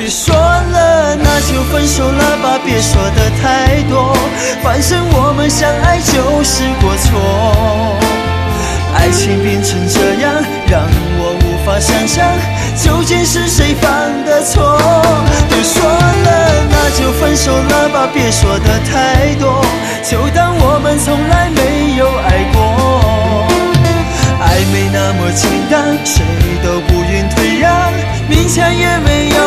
别说了，那就分手了吧，别说的太多，反正我们相爱就是过错。爱情变成这样，让我无法想象，究竟是谁犯的错。别说了，那就分手了吧，别说的太多，就当我们从来没有爱过。暧昧那么简单，谁都不愿退让，勉强也没有